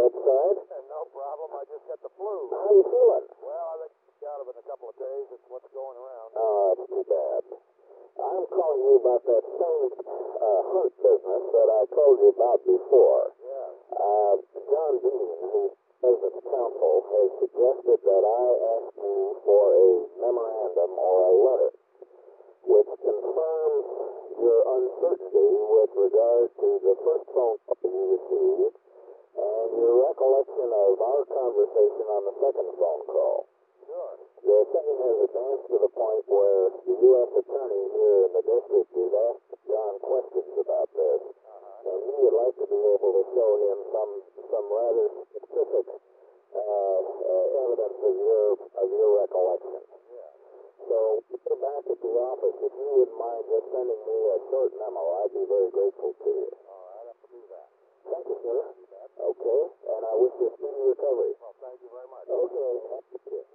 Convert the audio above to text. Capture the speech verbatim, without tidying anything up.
bedside. No problem. I just got the flu. How you feeling? Well, I think I'll be out of it in a couple of days. It's what's going around. Oh, that's too bad. I'm calling you about that same uh, hunt business that I told you about before. Yeah. Uh, John Dean, who's President's counsel, has suggested that I ask you for a memorandum or a letter which confirms your uncertainty with regard to the first phone call you received and your recollection of our conversation on the second phone call. Sure. The thing has advanced to the point where the U S attorney here in the district has asked John questions about this, Uh-huh. and he would like to be able to show him some some rather specific uh, uh, evidence of your of your recollection. Yeah. So if you're back at the office, if you wouldn't mind just sending me a short memo, I'd be very grateful to you. All right. I'll do that. Thank you, sir. Do that. Okay, and I wish you a speedy recovery. Well, thank you very much. Okay, thank you.